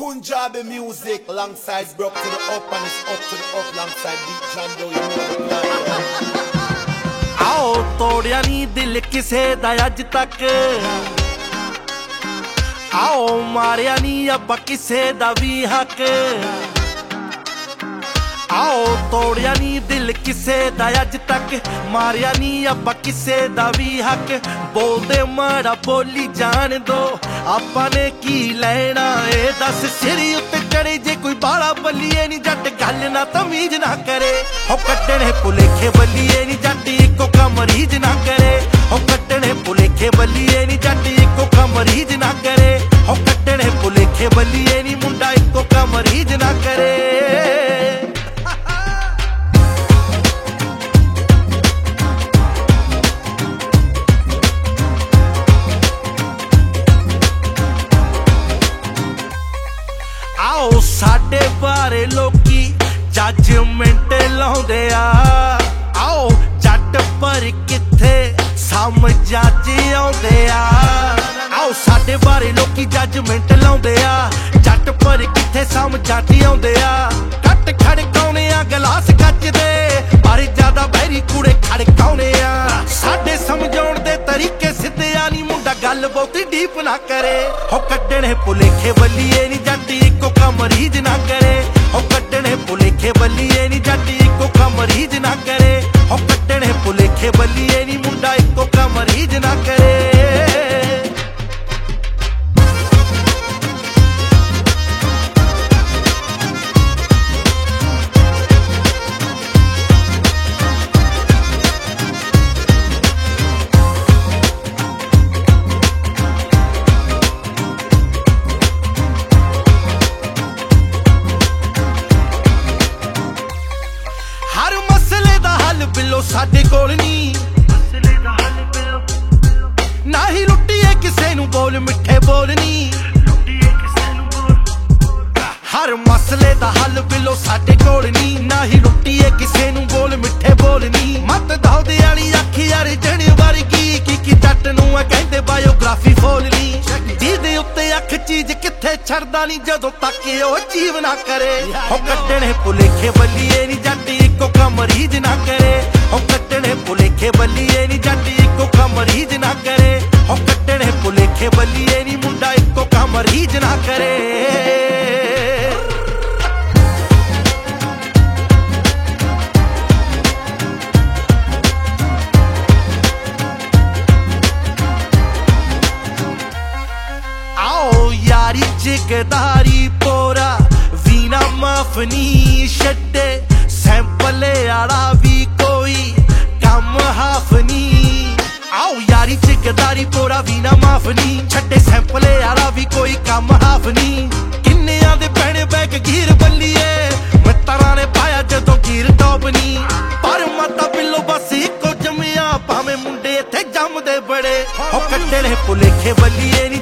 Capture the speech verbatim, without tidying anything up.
Punjabi music alongside Broke to the Up and it's up to the up alongside Deep John Doe, you know the plan. आओ तोड़िया नी दिल किसे दा अज तक, आओ मारिया नी अब्बा किसे दा भी हक, आओ तोड़िया नी दिल किसे दा अज तक, मारिया नी अब्बा किसे दा भी हक। बोलदे माड़ा बोली जान दो आपां ने की लेना ए, दस सिरी उत्ते चढ़े जे कोई बाला बल्लिए नी जट गल ना तमीज ना करे। हो कट्टने भुलेखे बल्लिए नी जट इको कम रीज ना करे, हो कट्टने भुलेखे बल्लिए नी जट इको कम रीज ना करे, हो कट्टने भुलेखे बल्लिए नी मुंडा इको कम रीज ना करे। आओ साडे बारे लोकी जजमेंट लाउंदे आ, आओ जट पर किथे समझ आउंदे आ, आओ साडे बारे लोकी जजमेंट लाउंदे आ, जट पर किथे समझ आउंदे आ। कट खड़काउने आ गलास गज दे पर ज्यादा बहरी कूड़े खड़काउने आ, साडे समझाउण दे तरीके सिद्धे आ नी मुंडा गल बहुती डीप ना करे। हो कट्टने भुलेखे बल्लिए नी जट इको कम रीज ना करे, हो कट्टने भुलेखे बल्लिए नी जट इको कम रीज ना करे, हो कट्टने भुलेखे बल्लिए नी मुंडा इको कम रीज ना करे। बिलो साडे कोल नी ना ही लुट्टीए किसे नू बोल मिठे बोलनी, हर मसले दा हल बिलो साडे कोल नी, ना ही लुट्टीए किसे नू बोल मिठे बोलनी। मत दौदे वाली अख यार जने वर्गी की की जट नू कहंदे बायोग्राफी फोलनी, जिहदे उत्ते अख चीज किथे छड़दा नी जदों तक ओ जीव ना करे। हो कट्टने भुलेखे बल्लिए नी जट इको कम रीज ना करे, हो कट्टने भुलेखे बल्लिए नी जट इको कम रीज ना करे, हो कट्टने भुलेखे बल्लिए नी मुंडा इको कम रीज ना करे। आओ यारी जिगदारी पोरा वीना माफनी छड्डे, सैंपले आला भी कोई कम हाफनी। आओ यारी जिगदारी पोरा वीना माफनी छड्डे, सैंपले आला भी कोई कम हाफनी। किन्नियां दे पैणे बैग गीर बल्लिए मित्तरां ने पाया जदों गीर टॉपनी, पर मता बिल्लो बस इको जमिया भावें मुंडे इत्थे जमदे बड़े। हो कट्टने भुलेखे बल्लिए